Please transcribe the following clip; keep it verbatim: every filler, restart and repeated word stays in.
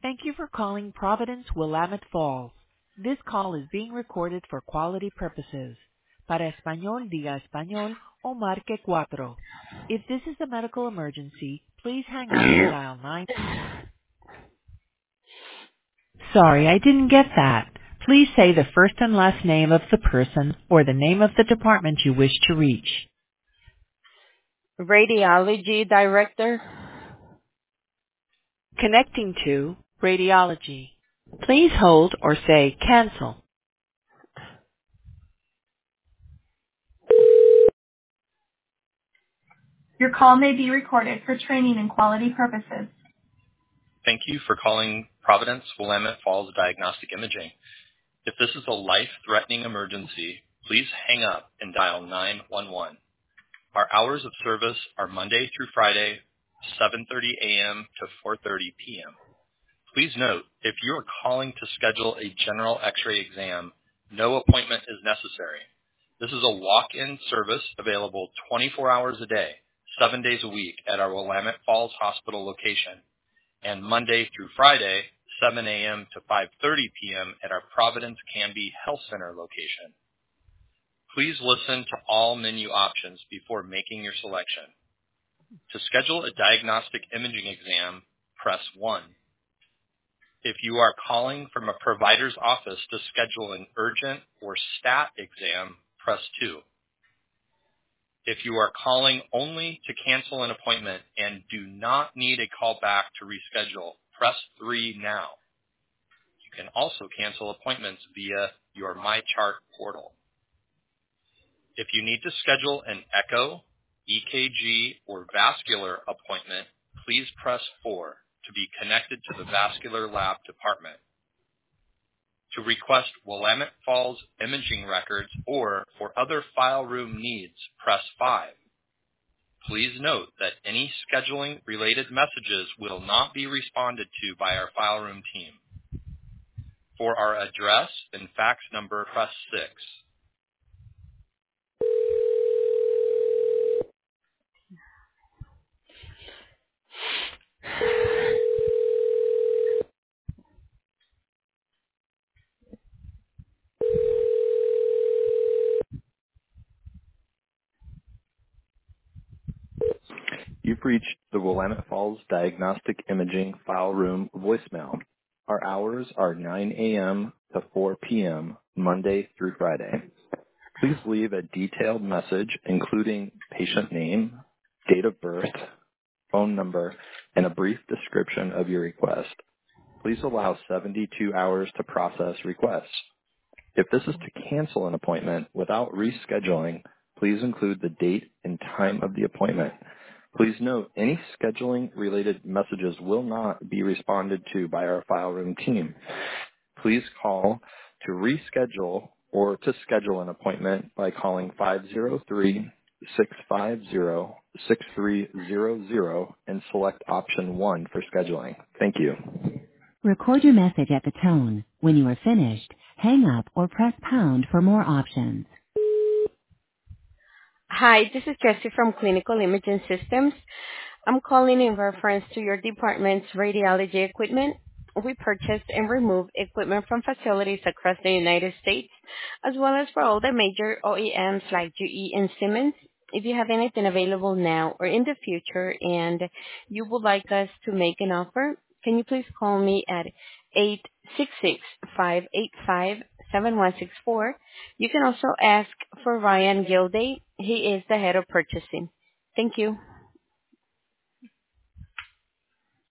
Thank you for calling Providence Willamette Falls. This call is being recorded for quality purposes. Para español, diga español o marque cuatro. If this is a medical emergency, please hang up and dial nine. Sorry, I didn't get that. Please say the first and last name of the person or the name of the department you wish to reach. Radiology director. Connecting to radiology. Please hold or say cancel. Your call may be recorded for training and quality purposes. Thank you for calling Providence Willamette Falls Diagnostic Imaging. If this is a life-threatening emergency, please hang up and dial nine one one. Our hours of service are Monday through Friday, seven thirty a.m. to four thirty p.m. Please note, if you are calling to schedule a general x-ray exam, no appointment is necessary. This is a walk-in service available twenty-four hours a day, seven days a week at our Willamette Falls Hospital location, and Monday through Friday, seven a.m. to five thirty p.m. at our Providence Canby Health Center location. Please listen to all menu options before making your selection. To schedule a diagnostic imaging exam, press one. If you are calling from a provider's office to schedule an urgent or stat exam, press two. If you are calling only to cancel an appointment and do not need a call back to reschedule, press three now. You can also cancel appointments via your MyChart portal. If you need to schedule an echo, E K G, or vascular appointment, please press four to be connected to the vascular lab department. To request Willamette Falls imaging records or for other file room needs, press five. Please note that any scheduling related messages will not be responded to by our file room team. For our address and fax number, press six. You've reached the Willamette Falls Diagnostic Imaging File Room voicemail. Our hours are nine a.m. to four p.m. Monday through Friday. Please leave a detailed message including patient name, date of birth, phone number, and a brief description of your request. Please allow seventy-two hours to process requests. If this is to cancel an appointment without rescheduling, please include the date and time of the appointment. Please note, any scheduling-related messages will not be responded to by our file room team. Please call to reschedule or to schedule an appointment by calling five oh three, six five zero, six three zero zero and select option one for scheduling. Thank you. Record your message at the tone. When you are finished, hang up or press pound for more options. Hi, this is Jessie from Clinical Imaging Systems. I'm calling in reference to your department's radiology equipment. We purchased and removed equipment from facilities across the United States, as well as for all the major O E Ms like G E and Siemens. If you have anything available now or in the future and you would like us to make an offer, can you please call me at eight six six, five eight five, seven one six four. You can also ask for Ryan Gilday. He is the head of purchasing. Thank you.